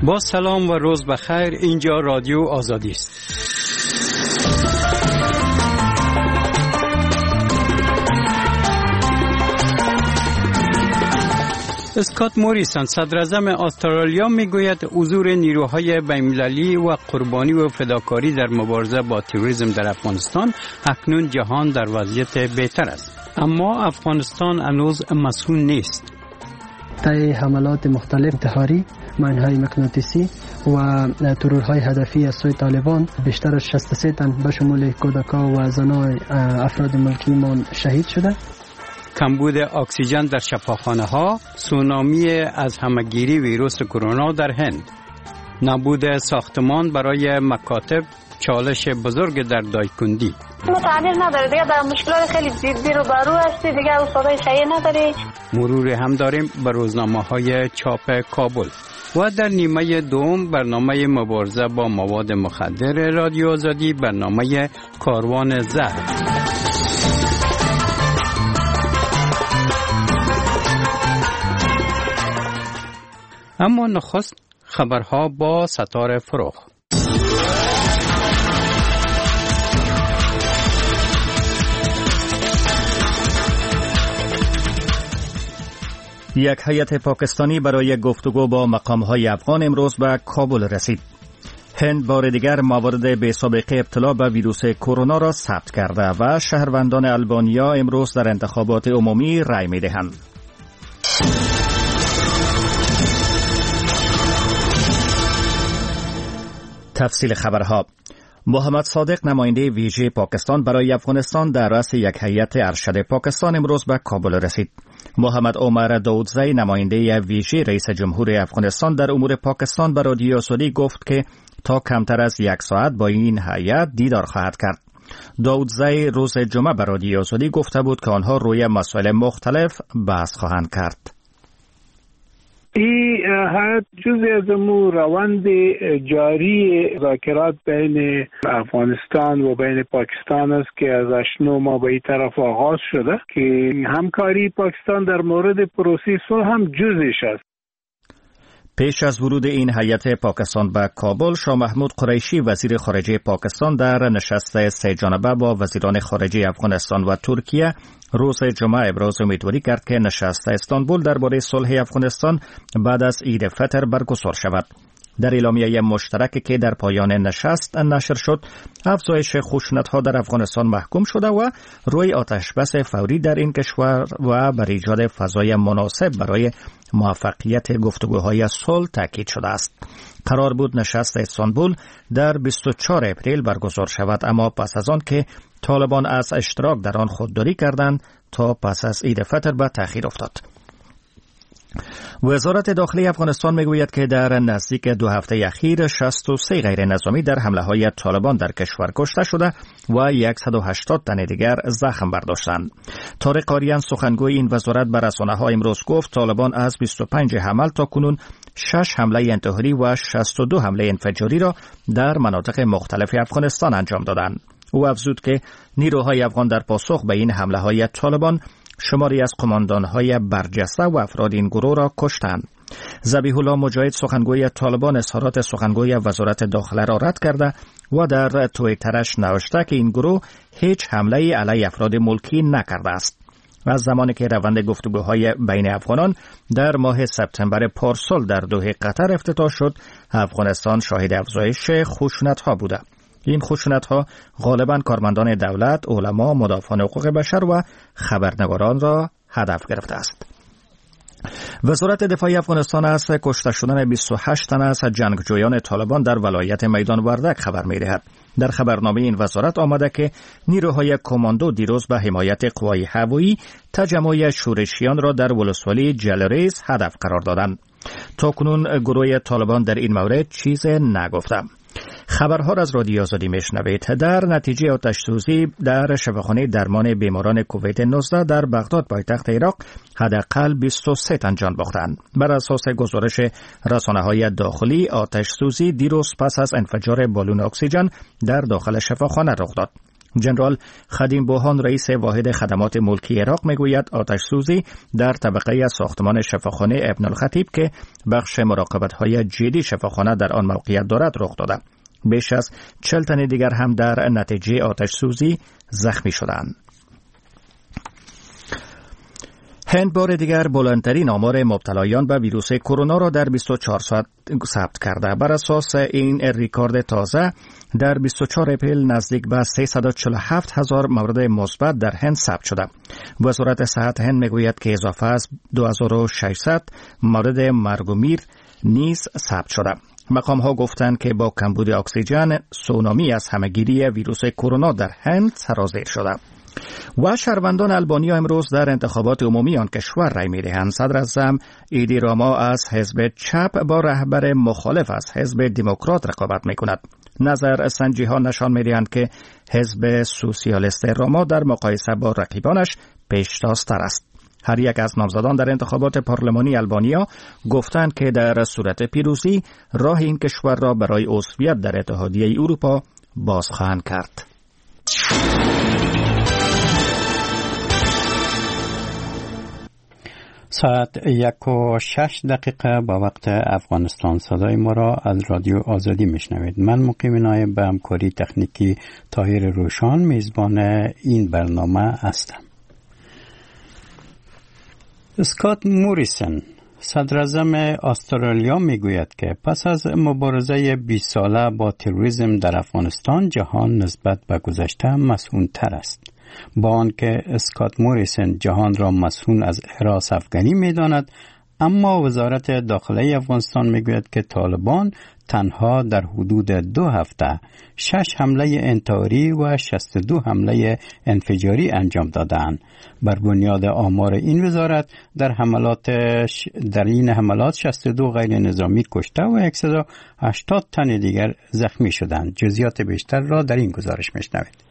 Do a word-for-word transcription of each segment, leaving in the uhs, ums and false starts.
با سلام و روز بخیر. اینجا رادیو آزادی است. اسکات موریسون صدر اعظم استرالیا میگوید حضور نیروهای بین‌المللی و قربانی و فداکاری در مبارزه با تروریسم در افغانستان اکنون جهان در وضعیت بهتر است، اما افغانستان هنوز مسئول نیست. طی حملات مختلف انتحاری، ماین‌های مغناطیسی و ترورهای هدفی از سوی طالبان بیشتر از شصت و سه تن به شمول کودکان و زنان افراد ملکیمان شهید شده. کمبود اکسیژن در شفاخانه ها، سونامی از همهگیری ویروس کرونا در هند، نبود ساختمان برای مکاتب چالش بزرگ در دایکندی. ما تعمیر نداره دیگه، در مشکلات خیلی جدی رو برو هستی دیگه، استادای شایع نداری. مرور هم داریم به روزنامه های چاپ کابل و در نیمه دوم برنامه مبارزه با مواد مخدر رادیو آزادی، برنامه کاروان زهر. اما نخست خبرها با ستاره فروغ. یک هیئت پاکستانی برای گفتگو با مقام‌های افغان امروز به کابل رسید. هند بار دیگر موارد بی سابقه ابتلا به ویروس کرونا را ثبت کرده و شهروندان آلبانیا امروز در انتخابات عمومی رای می‌دهند. تفصیل خبرها. محمد صادق نماینده ویژه پاکستان برای افغانستان در رأس یک هیئت ارشد پاکستان امروز به کابل رسید. محمد عمر داودزی نماینده ویژه رئیس جمهور افغانستان در امور پاکستان به رادیو آزادی گفت که تا کمتر از یک ساعت با این هیئت دیدار خواهد کرد. داودزی روز جمعه به رادیو آزادی گفته بود که آنها روی مسائل مختلف بحث خواهند کرد. این هیئت جزء از امور روند جاری مذاکرات بین افغانستان و بین پاکستان است که از اشنو ما به این طرف آغاز شده که همکاری پاکستان در مورد پروسه صلح هم جزءش است. پیش از ورود این هیئت پاکستان به کابل، شاه محمود قریشی وزیر خارجه پاکستان در نشست سه جانبه با وزیران خارجه افغانستان و ترکیه روز جمعه ابراز امیدواری کرد که نشست استانبول درباره صلح افغانستان بعد از عید فطر برگزار شود. در اعلامیه مشترکی که در پایان نشست نشر شد، افزایش خشونت‌ها در افغانستان محکوم شده و روی آتش بس فوری در این کشور و بر ایجاد فضای مناسب برای موفقیت گفتگوهای صلح تاکید شده است. قرار بود نشست استانبول در بیست و چهارم اپریل برگزار شود، اما پس از آن که طالبان از اشتراک در آن خودداری کردند تا پس از عید فطر به تأخیر افتاد. وزارت داخلی افغانستان میگوید که در نزدیک دو هفته اخیر شصت و سه غیر نظامی در حمله های طالبان در کشور کشته شده و صد و هشتاد تن دیگر زخم برداشتند. طارق آریان سخنگوی این وزارت به رسانه‌ها امروز گفت طالبان از بیست و پنج حمل تا کنون شش حمله انتحاری و شصت و دو حمله انفجاری را در مناطق مختلف افغانستان انجام دادند. او افزود که نیروهای افغان در پاسخ به این حمله های طالبان شماری از قماندان‌های برجسته و افراد این گروه را کشتند. ذبیح الله مجاهد سخنگوی طالبان اظهارات سخنگوی وزارت داخله را رد کرده و در توییترش نوشته که این گروه هیچ حمله علیه افراد ملکی نکرده است. از زمانی که روند گفتگوهای بین افغانان در ماه سپتامبر پارسال در دوحه قطر افتتاح شد، افغانستان شاهد افزایش خشونت‌ها بوده. این خشونت‌ها غالباً کارمندان دولت، علما، مدافعان حقوق بشر و خبرنگاران را هدف گرفته است. وزارت دفاع افغانستان از کشته شدن بیست و هشت تن از جنگجویان طالبان در ولایت میدان وردک خبر می‌دهد. در خبرنامه این وزارت آمده که نیروهای کماندو دیروز به حمایت قوای هوایی تجمع شورشیان را در ولسوالی جلریز هدف قرار دادند. تاکنون گروه طالبان در این مورد چیز نگفته. خبرها را از رادیو آزادی میشنوید. در نتیجه آتش‌سوزی در شفاخانه درمان بیماران کووید نوزده در بغداد پایتخت عراق حداقل بیست و سه تن جان باختند. بر اساس گزارش رسانه‌های داخلی، آتش‌سوزی دیروز پس از انفجار بالون اکسیژن در داخل شفاخانه رخ داد. جنرال خدیم بوهان رئیس واحد خدمات ملکی عراق میگوید آتش سوزی در طبقه ساختمان شفاخانه ابن الخطیب که بخش مراقبت‌های جدی شفاخانه در آن موقعیت دارد رخ داده. بیش از چهل تن دیگر هم در نتیجه آتش سوزی زخمی شدند. هند بار دیگر بلندترین آمار مبتلایان به ویروس کرونا را در بیست و چهار ساعت ثبت کرده. بر اساس این ریکورد تازه در بیست و چهار اپریل نزدیک به سیصد و چهل و هفت هزار مورد مثبت در هند ثبت شده. وزارت صحت هند میگوید که اضافه از دو هزار و ششصد مورد مرگ و میر نیز ثبت شده. مقام ها گفتند که با کمبود اکسیژن سونامی از همهگیری ویروس کرونا در هند سرازیر شده. و شهروندان البانیا امروز در انتخابات عمومی آن کشور رای می‌دهند. صدر اعظم ایدی راما از حزب چپ با رهبر مخالف از حزب دموکرات رقابت می‌کند. نظر سنجی ها نشان می‌دهند که حزب سوسیالیست راما در مقایسه با رقیبانش پیشتازتر است. هر یک از نامزدان در انتخابات پارلمانی البانیا گفتند که در صورت پیروزی راه این کشور را برای عضویت در اتحادیه اروپا باز خواهند کرد. ساعت یک و شش دقیقه با وقت افغانستان. صدای ما را از رادیو آزادی میشنوید. من مقیم نایب به همکاری تکنیکی طاهر روشان میزبان این برنامه هستم. اسکات موریسن صدر اعظم استرالیا میگوید که پس از مبارزه بیست ساله با تروریسم در افغانستان جهان نسبت به گذشته مسئول‌تر است. با آنکه اسکات موریسن جهان را مسئول از هراس افغانی می‌داند، اما وزارت داخله افغانستان میگوید که طالبان تنها در حدود دو هفته شش حمله انتحاری و شصت و دو حمله انفجاری انجام دادند. بر بنیاد آمار این وزارت در حملات در این حملات شصت و دو غیر نظامی کشته و صد و هشتاد تن دیگر زخمی شدند. جزئیات بیشتر را در این گزارش میشنوید.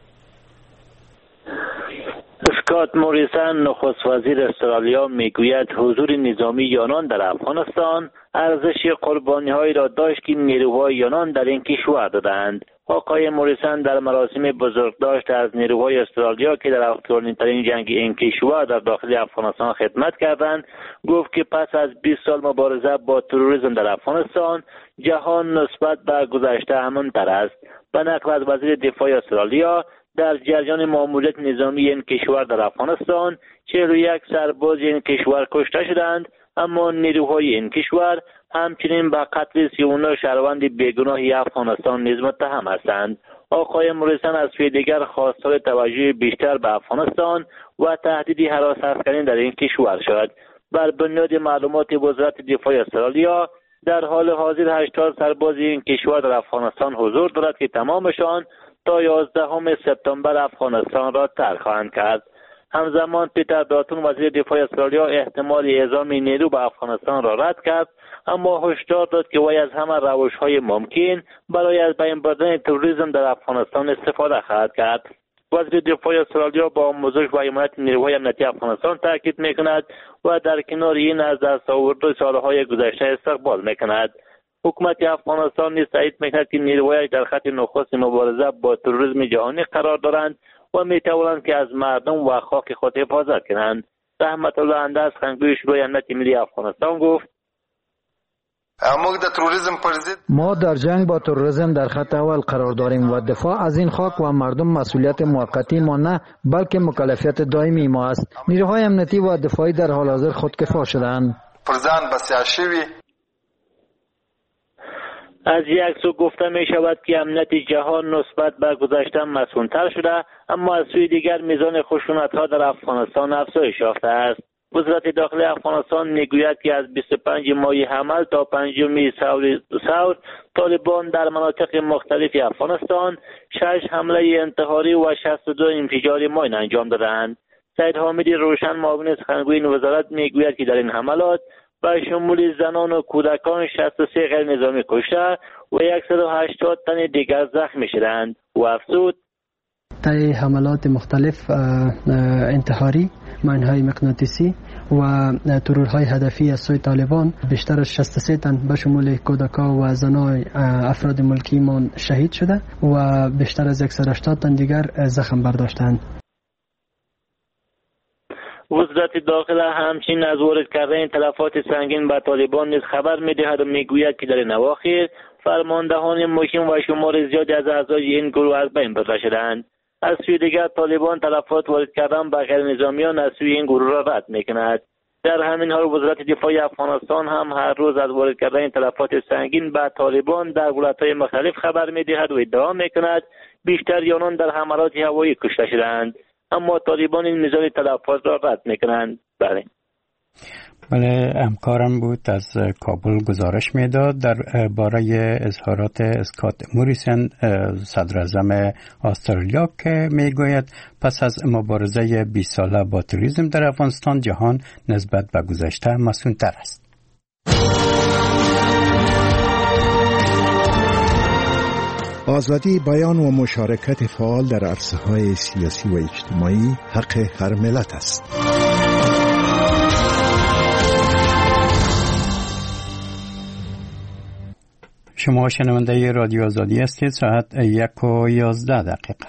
اسکات موریسن نخست وزیر استرالیا میگوید حضور نظامی یانان در افغانستان ارزش قربانی‌هایی را داشت که نیروهای یانان در این کشور دادند. آقای موریسن در مراسم بزرگداشت از نیروهای استرالیا که در طولانی‌ترین جنگ این کشور در داخل افغانستان خدمت کردند گفت که پس از بیست سال مبارزه با تروریسم در افغانستان جهان نسبت به گذشته امن‌تر است. به نقل از وزیر دفاع استرالیا، در جریان ماموریت نظامی این کشور در افغانستان چهل و یک سرباز این کشور کشته شدند، اما نیروهای این کشور همچنین به قتل سی و نه شهروند بیگناه افغانستان نیز متهم هستند. آقای موریسن از سوی دیگر خواستار توجه بیشتر به افغانستان و تهدید هراس افغانی در این کشور شد. بر بنیاد معلومات وزارت دفاع استرالیا در حال حاضر هشتاد سرباز این کشور در افغانستان حضور دارد که تمامشان تا یازدهم سپتامبر افغانستان را ترک خواهند کرد. همزمان پیتر داتون وزیر دفاع استرالیا احتمال اعزام نیرو به افغانستان را رد کرد، اما هشدار داد که وی از همه روش‌های ممکن برای از بین بردن تروریسم در افغانستان استفاده خواهد کرد. وزیر دفاع استرالیا با آموزش و حمایت نیروهای امنیتی افغانستان تاکید می‌کند و در کنار این از دستاوردهای سالهای گذشته استقبال می‌کند. حکومت افغانستان نیز تایید می‌کند که نیروهایش در خط نخست مبارزه با تروریسم جهانی قرار دارند و می‌توانند که از مردم و خاک خود حفاظت کنند. رحمت الله انداز خنگوی شورای امنیت ملی افغانستان گفت: ما در جنگ با تروریسم در خط اول قرار داریم و دفاع از این خاک و مردم مسئولیت موقتی ما نه بلکه مکلفیت دائمی ما است. نیروهای امنیتی و دفاعی در حال حاضر خودکفا شدند. از یک سو گفته می شود که امنیت جهان نسبت به گذشته مسئول‌تر شده، اما از سوی دیگر میزان خشونت‌ها در افغانستان افزایش یافته است. وزارت داخله افغانستان میگوید که از بیست و پنج ماه حمل تا پنجم ثور ثور طالبان در مناطق مختلف افغانستان شش حمله انتحاری و شصت و دو انفجار ماین انجام دادند. سید حامدی روشن معاون سخنگوی این وزارت میگوید که در این حملات به شمول زنان و کودکان شصت و سه غیر نظامی کشته و صد و هشتاد تن دیگر زخمی شدند و افزود: طی حملات مختلف انتحاری ماین‌های مغناطیسی و ترورهای هدفی از سوی طالبان بیشتر از شصت و سه تن به شمول کودکان و زنان افراد ملکیمان شهید شده و بیشتر از صد و هشتاد تن دیگر زخم برداشتند. وزارت داخله همچنین از وارد کردن تلفات سنگین به طالبان نیز خبر می‌دهد و می‌گوید که در این اواخر فرماندهان مهم و شمار زیادی از اعضای این گروه از بین برده شدند. از سوی دیگر طالبان تلفات وارد کردن به غیر نظامیان از سوی این گروه را رد می‌کند. در همین حال وزارت دفاع افغانستان هم هر روز از وارد کردن تلفات سنگین به طالبان در ولایت‌های مختلف خبر می‌دهد و ادعا می‌کند بیشتر آنان در حملات هوایی کشته شدند، اما طالبان این میزان تلفات را رد می‌کنند. بله بله، همکارم بود از کابل گزارش میداد در باره اظهارات اسکات موریسن صدر اعظم استرالیا که میگوید پس از مبارزه بیست ساله با تروریسم در افغانستان جهان نسبت به گذشته مسئول‌تر است. آزادی بیان و مشارکت فعال در عرصه‌های سیاسی و اجتماعی حق هر ملت است. شما شنونده رادیو آزادی هستید. ساعت یک و یازده دقیقه.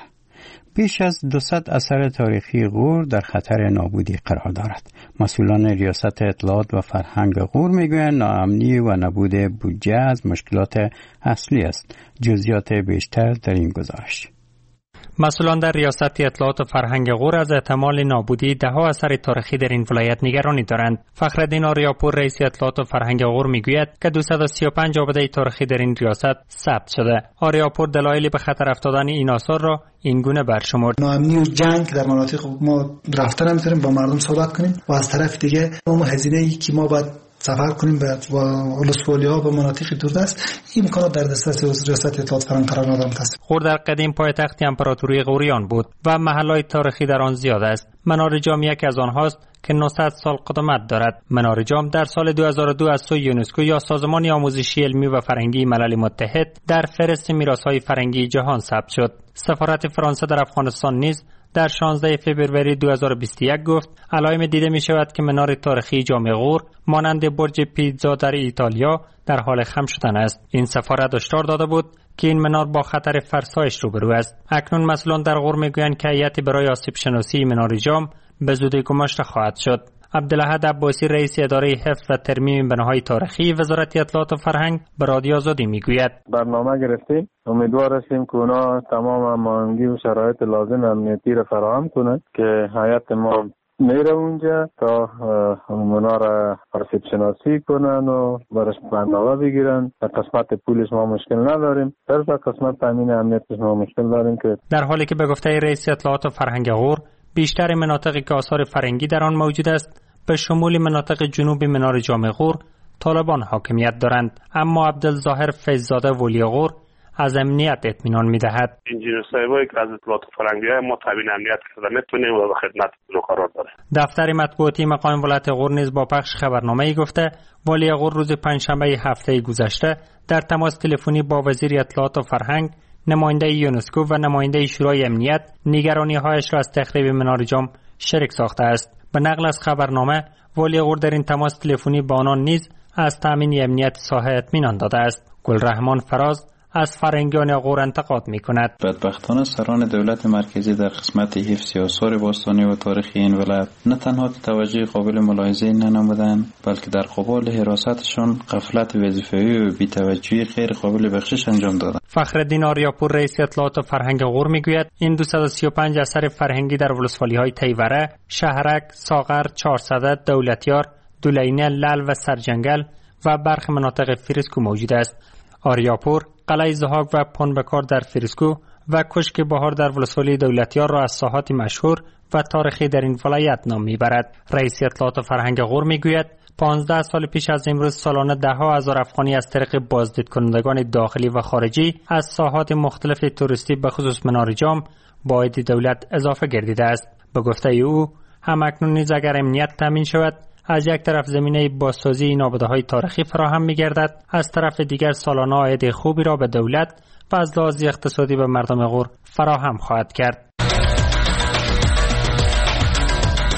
بیش از دویست اثر تاریخی غور در خطر نابودی قرار دارد. مسئولان ریاست اطلاعات و فرهنگ غور میگویند ناامنی و نبود بودجه از مشکلات اصلی است. جزئیات بیشتر در این گزارش. مسئولان در ریاست اطلاعات و فرهنگ غور از احتمال نابودی ده‌ها اثر تاریخی در این ولایت نگرانی دارند. فخرالدین آریاپور رئیس اطلاعات و فرهنگ غور میگوید که دویست و سی و پنج آباده تاریخی در این ریاست ثبت شده. آریاپور دلایل به خطر افتادن این آثار را این گونه برشمرد: ناامنی و جنگ در مناطق ما رفتن نمیتونیم با مردم صحبت کنیم و از طرف دیگه اون هزینه‌ای که ما باید سفر کنیم به ولسوالی‌ها و مناطق دوردست، این امکانات در دسترس ریاست اطلاعات فرهنگ قرار ندارد. غور در قدیم پایتخت امپراتوری غوریان بود و محل‌های تاریخی در آن زیاد است. منار جام یکی از آنهاست که نهصد سال قدمت دارد. منار جام در سال دو هزار و دو از سوی یونسکو یا سازمان آموزشی علمی و فرهنگی ملل متحد در فهرست میراث‌های فرهنگی جهان ثبت شد. سفارت فرانسه در افغانستان نیز در شانزده فوریه دو هزار و بیست و یک گفت علائم دیده می شود که منار تاریخی جام غور مانند برج پیتزا در ایتالیا در حال خم شدن است. این سفارت هشدار داده بود که این منار با خطر فرسایش روبرو است. اکنون مسئولان در غور میگویند که هیئتی برای آسیب شناسی منار جام به زودی گماشته خواهد شد. عبدالاحد عباسی رئیس اداره حفظ و ترمیم بناهای تاریخی وزارت اطلاعات و فرهنگ به رادیو آزادی میگوید برنامه گرفتیم، امیدوار هستیم که اونا تمام هماهنگی و شرایط لازم امنیتی را فراهم کنند که هیئت ما میره اونجا تا اونا را آسیب شناسی کنن و برش برنامه بگیرن. در قسمت پولش ما مشکل نداریم، در قسمت تامین امنیتش ما مشکل داریم. که در حالی که به گفته رئیس اطلاعات و فرهنگ غور بیشتر مناطقی که آثار فرنگی در آن موجود است به شمول مناطق جنوبی منار جام غور طالبان حاکمیت دارند، اما عبدالظاهر فیضزاده ولی غور از امنیت اطمینان می‌دهد. انجینیر صاحبایی که از اطلاعات فرنگی ما تامین امنیت کرده میتونیم و به خدمت رو قرار داره. دفتر مطبوعاتی مقام ولایت غور نیز با پخش خبرنامه‌ای گفته ولی غور روز پنجشنبه هفته گذشته در تماس تلفنی با وزیر اطلاعات و فرهنگ، نماینده یونسکو و نماینده شورای امنیت نگرانی‌هایش را از تخریب منار جام شریک ساخته است. به نقل از خبرنامه ولی غور در این تماس تلفنی با آنان نیز از تامین امنیت ساحه اطمینان داده است. گلرحمان فراز از فرهنگیان غور انتقاد می کند. بدبختانه سران دولت مرکزی در قسمت حفظ آثار باستانی و تاریخی این ولایت نه تنها توجه قابل ملاحظه ننمودند، بلکه در قبال حراستشان غفلت وظیفه‌ای و بی‌توجهی غیر قابل بخشش انجام دادند. فخرالدین آریاپور رئیس اطلاعات و فرهنگ غور میگوید این دویست و سی و پنج اثر فرهنگی در ولسوالی‌های تیوره، شهرک، ساغر، چهارصده، دولتیار، دولینه، لل و سرجنگل و برخی مناطق فریسکو موجود است. آریاپور قلعه زهاک و پنبکار در فریسکو و کشک بهار در ولسوالی دولتیار را از ساحات مشهور و تاریخی در این ولایت نام میبرد. رئیس اطلاعات و فرهنگ غور میگوید پانزده سال پیش از امروز سالانه ده ها هزار افغانی از طریق بازدید کنندگان داخلی و خارجی از ساحات مختلف توریستی به خصوص منار جام با عاید دولت اضافه گردیده است. به گفته او هم اکنون نیز اگر امنیت تامین شود از یک طرف زمینه بازسازی این آباده‌های تاریخی فراهم می‌گردد، از طرف دیگر سالانه عاید خوبی را به دولت و از لحاظ اقتصادی به مردم غور فراهم خواهد کرد.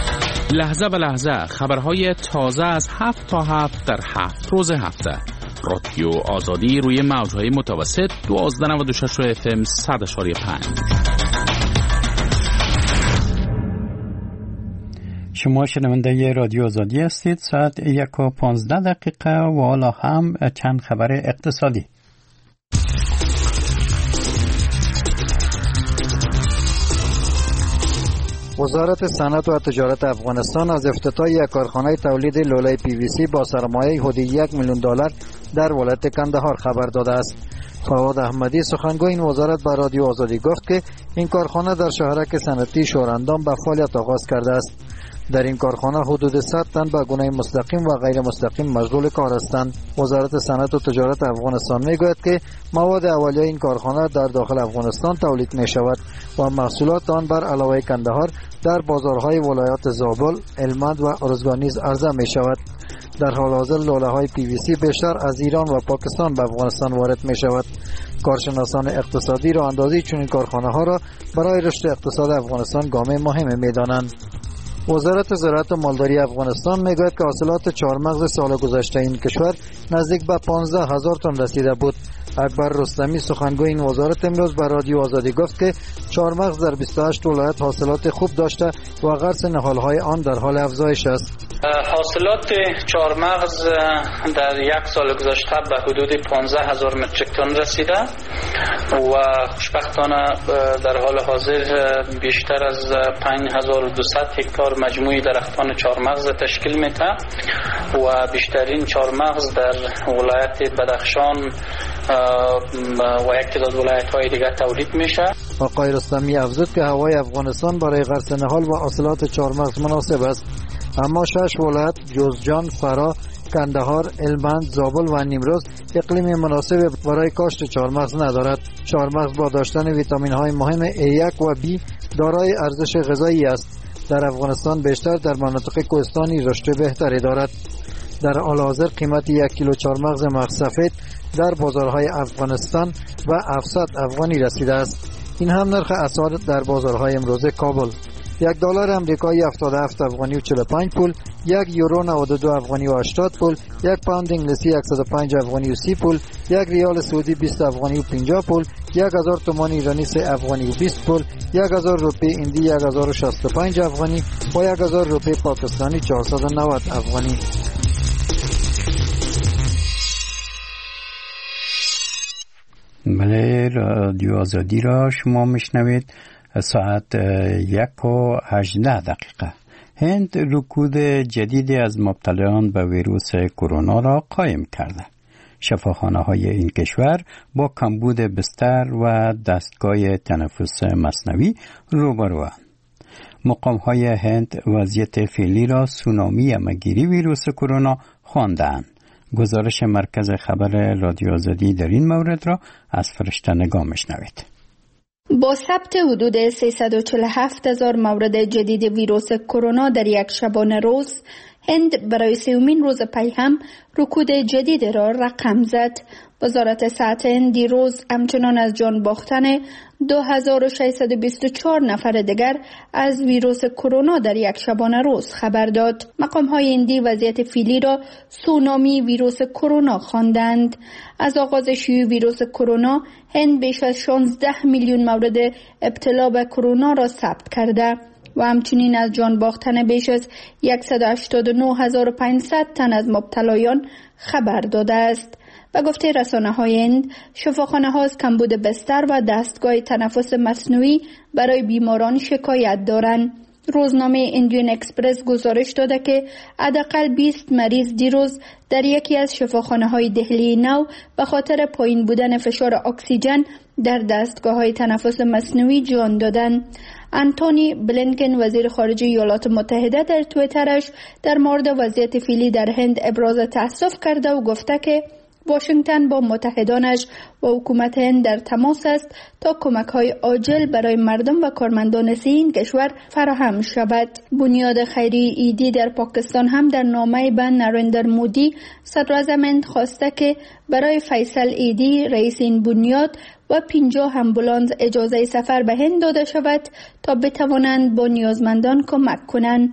لحظه به لحظه خبرهای تازه از هفت تا هفت در هفت روز هفته. رادیو آزادی روی موجهای متوسط دوازده و نود و شش اف ام صد و پنج. شما شنونده رادیو آزادی هستید. ساعت یک و پانزده دقیقه و حالا هم چند خبر اقتصادی. وزارت صنعت و تجارت افغانستان از افتتاح یک کارخانه تولید لوله پی وی سی با سرمایه حدود یک میلیون دلار در ولایت کندهار خبر داده است. فواد احمدی سخنگوی این وزارت به رادیو آزادی گفت که این کارخانه در شهرک صنعتی شوراندام به فعالیت آغاز کرده است. در این کارخانه حدود صد تن به گونه مستقیم و غیر مستقیم مشغول کار هستند. وزارت صنعت و تجارت افغانستان میگوید که مواد اولیه این کارخانه در داخل افغانستان تولید می شود و محصولات آن بر علاوه کندهار در بازارهای ولایات زابل، هلمند و ارزگان نیز عرضه می شود. در حال حاضر لوله های پی وی سی بیشتر از ایران و پاکستان به افغانستان وارد می شود. کارشناسان اقتصادی را اندازی چنین کارخانه ها را برای رشد اقتصاد افغانستان گام مهم می دانند. وزارت زراعت و مالداری افغانستان میگوید که حاصلات چهارمغز سال گذشته این کشور نزدیک به پانزده هزار تن رسیده بود. اکبر رستمی سخنگوی این وزارت امروز به رادیو آزادی گفت که چهارمغز در بیست و هشت ولایت حاصلات خوب داشته و غرس نهالهای آن در حال افزایش است. حاصلات چهارمغز در یک سال گذشته به حدود پانزده هزار متریک تن رسیده و خوشبختانه در حال حاضر بیشتر از پنج هزار و دویست هکتار مجموعی درختان چهارمغز تشکیل میده و بیشترین چهارمغز در ولایت بدخشان و یک تعداد ولایت های دیگر تولید میشه. آقای رستمی افزود که هوای افغانستان برای غرس نهال و حاصلات چهارمغز مناسب است، اما شش ولایت جوزجان، فرا، کندهار، هلمند، زابل و نیمروز اقلیم مناسب برای کاشت چهارمغز ندارد. چهارمغز با داشتن ویتامین های مهم ای یک و بی دارای ارزش غذایی است. در افغانستان بیشتر در مناطق کوهستانی رشد بهتری دارد. در حال حاضر قیمت یک کیلو چهارمغز مغز سفید در بازارهای افغانستان و هفتصد افغانی رسیده است. این هم نرخ اسعار در بازارهای امروزه کابل. یک دلار امریکایی هفتاد و هفت افغانی و چهل و پنج پول، یک یورو نود و دو افغانی و هشتاد پول، یک پوند انگلیسی صد و پنج افغانی و سی پول، یک ریال سعودی بیست افغانی و پنجاه پول، یک هزار تومان ایرانی سه افغانی و بیست پول، یک هزار روپیه هندی یک هزار و شصت و پنج افغانی و یک هزار روپیه پاکستانی چهارصد و نود افغانی. بله، رادیو آزادی را شما میشنوید. ساعت یک و هجده دقیقه. هند رکود جدیدی از مبتلایان به ویروس کرونا را قایم کرده. شفاخانه های این کشور با کمبود بستر و دستگاه تنفس مصنوعی روبروند. مقام های هند وضعیت فعلی را سونامی همه‌گیری ویروس کرونا خواندند. گزارش مرکز خبر رادیو آزادی در این مورد را از فرشته نگاه میشنوید. با ثبت حدود سیصد و چهل و هفت هزار مورد جدید ویروس کرونا در یک شبانه روز، هند برای سومین روز پی هم رکود جدید را رقم زد. وزارت صحت هند دیروز همچنان از جان باختن دو هزار و ششصد و بیست و چهار نفر دیگر از ویروس کرونا در یک شبانه روز خبر داد. مقام‌های هندی وضعیت فعلی را سونامی ویروس کرونا خواندند. از آغاز شیوع ویروس کرونا، هند بیش از شانزده میلیون مورد ابتلا به کرونا را ثبت کرده و همچنین از جان باختن بیش از صد و هشتاد و نه هزار و پانصد تن از مبتلایان خبر داده است. و گفته رسانه های هند، شفاخانه ها از کمبود بستر و دستگاه تنفس مصنوعی برای بیماران شکایت دارند. روزنامه ایندیان اکسپرس گزارش داده که حداقل بیست مریض دیروز در یکی از شفاخانه های دهلی نو به خاطر پایین بودن فشار اکسیژن در دستگاه های تنفس مصنوعی جان دادند. انتونی بلینکن وزیر خارجه ایالات متحده در توییترش در مورد وضعیت فعلی در هند ابراز تأسف کرده و گفته که واشنگتن با متحدانش و حکومت هند در تماس است تا کمک‌های عاجل برای مردم و کارمندان این کشور فراهم شود. بنیاد خیری ایدی در پاکستان هم در نامه به نریندر مودی صدر اعظم هند خواسته که برای فیصل ایدی رئیس این بنیاد و پنجاه امبولانس اجازه سفر به هند داده شود تا بتوانند با نیازمندان کمک کنند.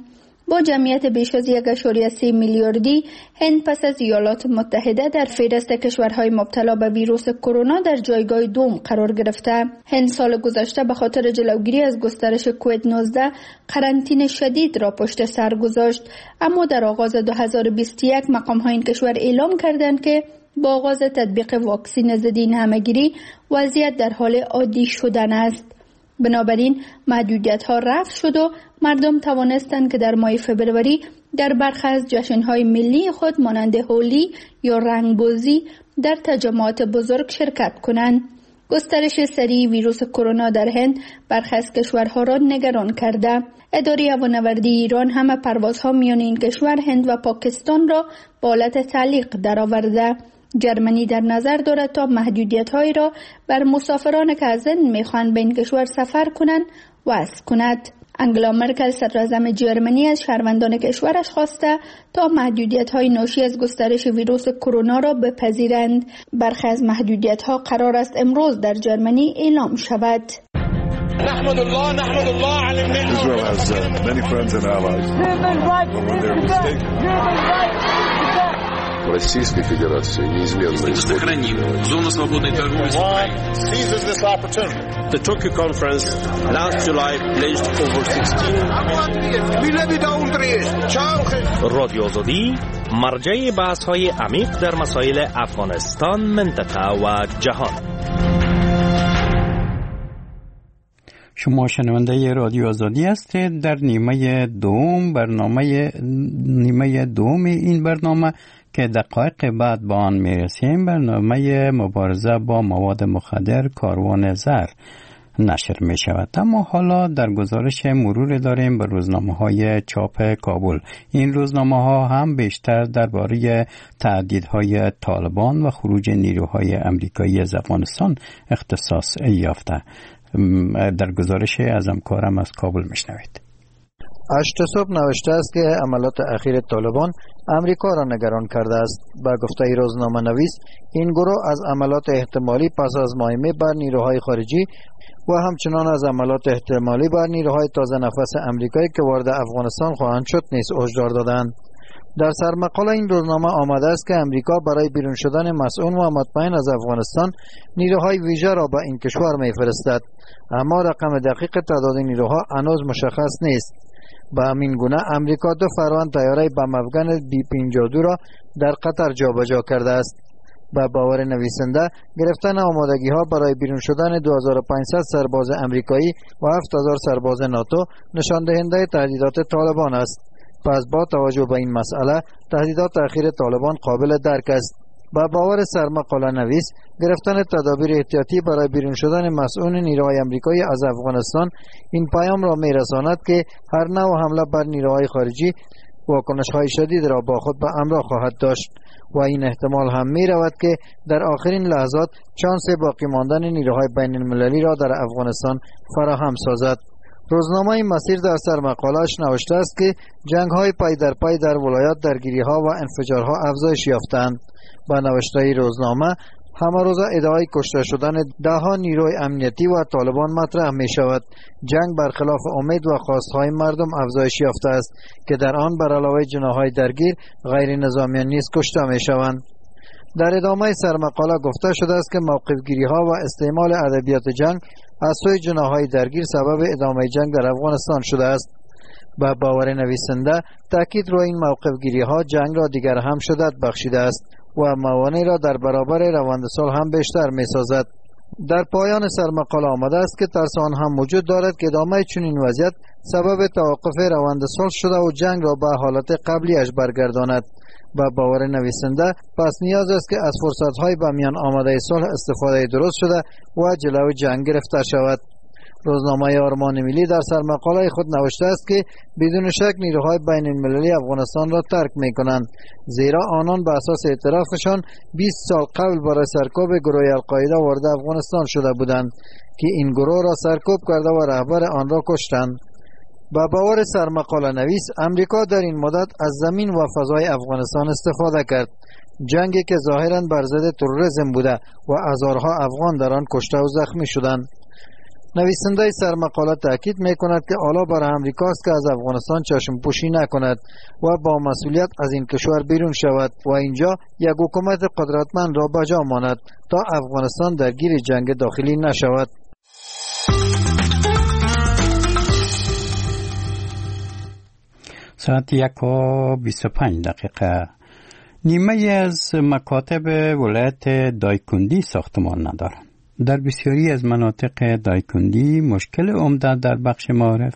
با جمعیت بیش از یک ممیز سه میلیاردی، هند پس از ایالات متحده در فهرست کشورهای مبتلا به ویروس کرونا در جایگاه دوم قرار گرفته. هند سال گذشته به خاطر جلوگیری از گسترش کووید نوزده قرنطینه شدید را پشت سر گذاشت، اما در آغاز دو هزار و بیست و یک مقام‌های این کشور اعلام کردند که با آغاز تطبیق واکسن ضد همه‌گیری وضعیت در حال عادی شدن است. بنابراین محدودیت‌ها رفع شد و مردم توانستند که در ماه فبروری در برخی از جشن‌های ملی خود مانند هولی یا رنگ‌بازی در تجمعات بزرگ شرکت کنند. گسترش سریع ویروس کرونا در هند برخی از کشورها را نگران کرده. اداره هوانوردی ایران همه پروازها میان این کشور، هند و پاکستان را به حالت تعلیق درآورده. جرمنی در نظر دارد تا محدودیت‌هایی را بر مسافران که از هند می‌خواهند به این کشور سفر کنند وضع کند. انگلا مرکل صدراعظم جرمنی از شهروندان کشورش خواسته تا محدودیت‌های ناشی از گسترش ویروس کرونا را بپذیرند. برخی از محدودیت‌ها قرار است امروز در جرمنی اعلام شود. نحمد الله نحمد الله على النعمة. Israel has uh, many friends and allies. When they're mistaken. Российской Федерации неизменно сохраним зону свободной торговли с Украиной. Seizes this opportunity. The Tokyo conference last July pledged over sixteen. رادیو آزادی مرجع بحث‌های عمیق در مسائل افغانستان، منطقه و جهان. شما شنونده رادیو آزادی هستید. در نیمه دوم برنامه نیمه دوم این برنامه که دقایق بعد با آن میرسیم، برنامه مبارزه با مواد مخدر کاروان زر نشر می شود. اما حالا در گزارش مرور داریم به روزنامه های چاپ کابل. این روزنامه ها هم بیشتر درباره تهدیدهای طالبان و خروج نیروهای امریکایی از افغانستان اختصاص یافته. در گزارش از همکارم از کابل میشنوید. اشت صبح نوشته است که عملات اخیر طالبان امریکا را نگران کرده است. با گفته روزنامه نویس، این گروه از عملات احتمالی پس از مهاجمه بر نیروهای خارجی و همچنان از عملات احتمالی بر نیروهای تازه نفس امریکایی که وارد افغانستان خواهند شد نیز هشدار دادند. در سرمقاله این روزنامه آمده است که امریکا برای بیرون شدن مسئول و مطمئن از افغانستان نیروهای ویژه را به این کشور می‌فرستد، اما رقم دقیق تعداد نیروها هنوز مشخص نیست. به همین گونه امریکا دو فروند طیاره بم افغان بی پنجاه و دو را در قطر جابجا کرده است. به باور نویسنده، گرفتن آمادگی ها برای بیرون شدن دو هزار و پانصد سرباز امریکایی و هفت هزار سرباز ناتو نشان دهنده تهدیدات طالبان است. پس با توجه به این مسئله، تهدیدات اخیر طالبان قابل درک است. با باور سرمقاله نویس، گرفتن تدابیر احتیاطی برای بیرون شدن مسئول نیروهای امریکایی از افغانستان این پیام را می‌رساند که هر نوع حمله بر نیروهای خارجی واکنش‌های شدید را با خود به همراه خواهد داشت و این احتمال هم می‌رود که در آخرین لحظات شانس باقی ماندن نیروهای بین‌المللی را در افغانستان فراهم سازد. روزنامه مسیر در سرمقاله‌اش نوشته است که جنگ‌های پای در پای در ولایات درگیری‌ها و انفجارها افزایش یافتند. با نوشته روزنامه، همه روز ادعای کشته شدن ده‌ها نیروی امنیتی و طالبان مطرح می شود. جنگ برخلاف امید و خواستهای مردم افزایش یافته است که در آن بر علاوه جناح‌های درگیر غیر نظامیان نیز کشته می شوند. در ادامه سرمقاله گفته شده است که موقفگیری‌ها و استعمال ادبیات جنگ از سوی جناح‌های درگیر سبب ادامه جنگ در افغانستان شده است. با باور نویسنده، تاکید روی این موقفگیری‌ها جنگ را دیگر هم شدت بخشیده است و موانع را در برابر روند صلح هم بیشتر می‌سازد. در پایان سرمقاله آمده است که ترس آن هم وجود دارد که ادامه چنین وضعیت سبب توقف روند صلح شده و جنگ را به حالت قبلیش برگرداند. با باور نویسنده، پس نیاز است که از فرصت‌های به میان آمده صلح استفاده درست شده و جلوی جنگ گرفته شود. روزنامه آرمان ملی در سرمقاله خود نوشته است که بدون شک نیروهای بین المللی افغانستان را ترک می کنند، زیرا آنان به اساس اعترافشان بیست سال قبل برای سرکوب گروه القاعده وارد افغانستان شده بودند که این گروه را سرکوب کرده و رهبر آن را کشتند. با باور سرمقاله نویس، امریکا در این مدت از زمین و فضای افغانستان استفاده کرد، جنگی که ظاهراً بر ضد تروریسم بوده و هزارها افغان در آن کشته و زخمی شدند. نویسنده سرمقاله تاکید میکند که حالا بر امریکا است که از افغانستان چشم پوشی نکند و با مسئولیت از این کشور بیرون شود و اینجا یک حکومت قدرتمند را بجا ماند تا افغانستان درگیر جنگ داخلی نشود. ساعت یک و بیست و پنج دقیقه. نیمه از مکاتب ولایت دایکندی ساختمان ندارند. در بسیاری از مناطق دایکندی مشکل عمده در بخش معارف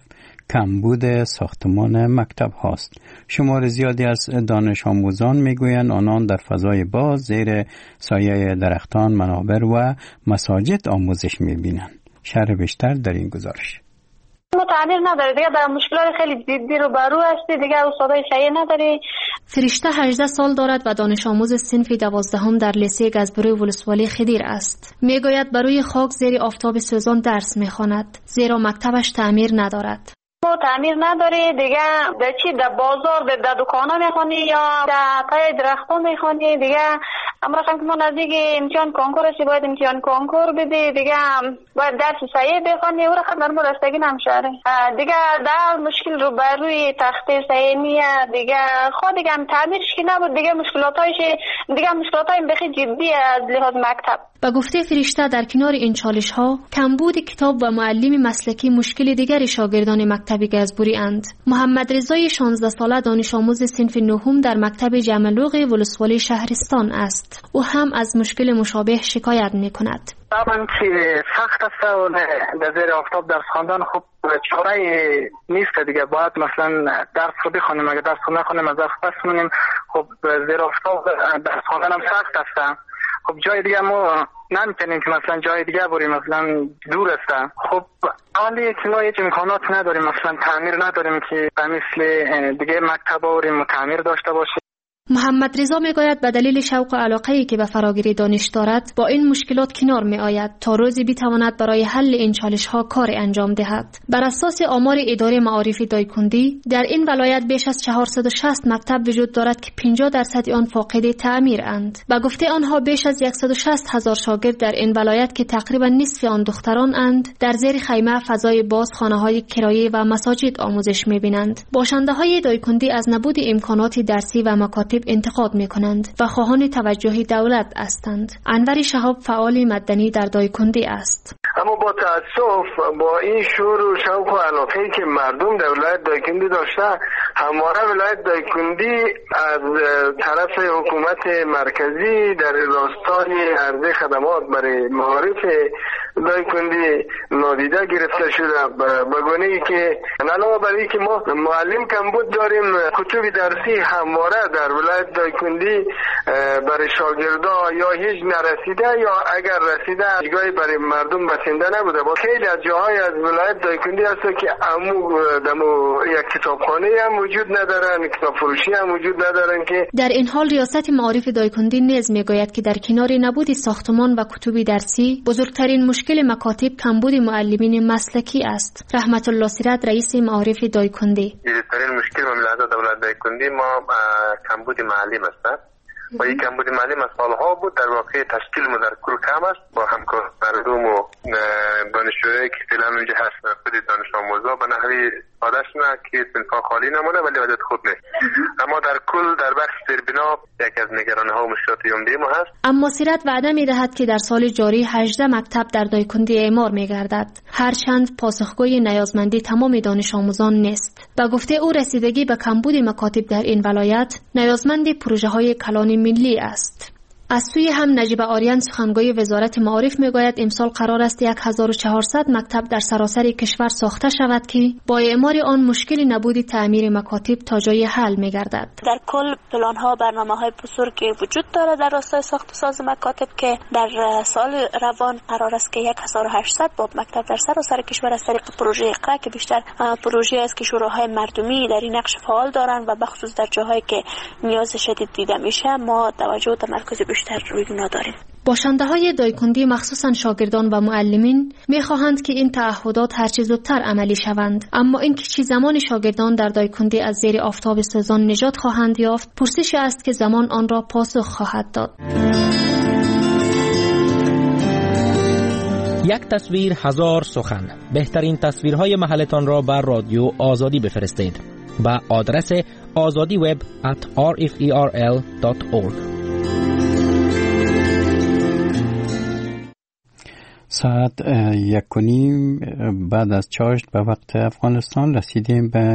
کمبود ساختمان مکتب هاست. شمار زیادی از دانش آموزان میگویند آنان در فضای باز زیر سایه درختان، منابر و مساجد آموزش میبینند. شرح بیشتر در این گزارش. ما تعمیر نداره دیگه، در مشکلات خیلی جدی رو برو هستی دیگه، استادای شایع نداری. فرشته هجده سال دارد و دانش آموز صنف دوازدهم در لیسه گزبره ولسوالی خدیر است. میگوید بروی خاک زیر آفتاب سوزان درس میخواند زیرا مکتبش تعمیر ندارد. ما تعمیر نداری دیگه، در چی در بازار در دکانا میخوانی یا در پای درختان میخوانی دیگه. اما رقم که ما نزدیک امتحان کنکور هستی باید امتحان کنکور بدی دیگه، باید درس سایه بخوانی و رقم در ما رستگی نمیشه دیگه. در مشکل رو بر روی تخته سایه نیه دیگه، خود دیگه هم تعمیرش که نبود دیگه، مشکلاتایش دیگه مشکلاتای بخی جدی از لحاظ مکتب. با گفته فرشته در کنار این چالش ها کمبود کتاب و معلم مسلکی مشکل دیگری شاگردان مکتب گزبوری اند. محمد رضای شانزده ساله دانش آموز صنف نهم در مکتب جملوق ولسوالی شهرستان است. او هم از مشکل مشابه شکایت میکند. طبعا که سخت است و در زیر آفتاب درس خواندن خب چاره نیست دیگه، باید مثلا درس رو بخونیم، اگه درس رو نخونیم از درس پس مونیم. خب زیر آفتاب درس خواندن هم سخت است. خب جای دیگه ما نمیتونیم که مثلا جای دیگه بریم، مثلا دور است. خب حالی که ما هیچ امکانات نداریم، مثلا تعمیر نداریم که مثل دیگه مکتب بریم و تعمیر داشته باشیم. محمد رضا میگوید به دلیل شوق و علاقه‌ای که به فراگیری دانش دارد با این مشکلات کنار می آید تا روزی بتواند برای حل این چالش‌ها کار انجام دهد. بر اساس آمار اداره معارف دایکندی در این ولایت بیش از چهارصد و شصت مکتب وجود دارد که پنجاه درصد آن فاقد تعمیر اند. به گفته آنها بیش از صد و شصت هزار شاگرد در این ولایت که تقریبا نصف آن دختران اند در زیر خیمه، فضای باز، خانه‌های کرایه و مساجد آموزش می‌بینند. باشنده‌های دایکندی از نبود امکانات درسی و مکاتب انتقاد میکنند و خواهان توجه دولت هستند. انور شهاب فعال مدنی در دایکندی است. اما با تأسف با این شور و شوق و علاقه‌ای که مردم در ولایت دایکندی داشته، همواره ولایت دایکندی از طرف حکومت مرکزی در راستای عرضه خدمات برای معارف دایکندی نادیده گرفته شده، به گونه‌ای که علاوه بر اینکه ما معلم کمبود داریم، کتب درسی همواره در ولایت دایکندی برای شاگردا یا هیچ نرسیده یا اگر رسیده جایی برای مردم بسنده نبوده. با خیلی از جاهای از ولایت دایکندی هست که امو دمو یک کتابخانه هم وجود ندارن، کتاب فروشی هم وجود ندارن. که در این حال ریاست معارف دایکندی نیز میگوید که در کنار نبود ساختمان و کتب درسی بزرگترین مشکل مکاتب کمبود معلمین مسلکی است. رحمت الله سیرت رئیس معارف دایکندی: بزرگترین مشکل مملکت دولت دایکندی ما کمبود معلم است و این کمبود معلم از سالها بود. در واقع تشکیل ما در کل کم است با همکار مردم و دانشجویی که فعلا اونجا هست، خود دانش آموزا به نحوی عادش نه که صنفا خالی نمونه ولی وضعیت خوب نیست. اما در کل در بخش زیربنا یک از نگرانی‌ها و مشکلات عمده ما هست. اما سیرت وعده می‌دهد که در سال جاری هجده مکتب در دایکندی اعمار می‌گردد، هرچند پاسخگوی نیازمندی تمام دانش آموزان نیست. با گفته او رسیدگی به کمبود مکاتب در این ولایت نیازمند پروژه‌های کلان ملی است. از سوی هم نجیب آریان سخنگوی وزارت معارف میگوید امسال قرار است هزار و چهارصد مکتب در سراسر کشور ساخته شود که با اعمار آن مشکل نبود تعمیر مکاتب تا جای حل میگردد. در کل پلان ها برنامه های بزرگی وجود دارد در راستای ساخت و ساز مکاتب که در سال روان قرار است که هزار و هشتصد باب مکتب در سراسر کشور از طریق پروژه اقرا که بیشتر پروژه است که شوراهای مردمی در این نقش فعال دارند و بخصوص در جاهایی که نیاز شدید دیده میشه ما توجه و تمرکز بیشتر روی اونا داریم. باشنده‌های دایکندی مخصوصاً شاگردان و معلمین می‌خواهند که این تعهدات هرچه زودتر عملی شوند، اما اینکه چه زمان شاگردان در دایکندی از زیر آفتاب سوزان نجات خواهند یافت پرسشی است که زمان آن را پاسخ خواهد داد. یک تصویر هزار سخن. بهترین تصویرهای محلتان را بر رادیو آزادی بفرستید با آدرس آزادی وب ات آر اف ای آر ال دات اورگ. ساعت یک و نیم بعد از چاشت به وقت افغانستان رسیدیم به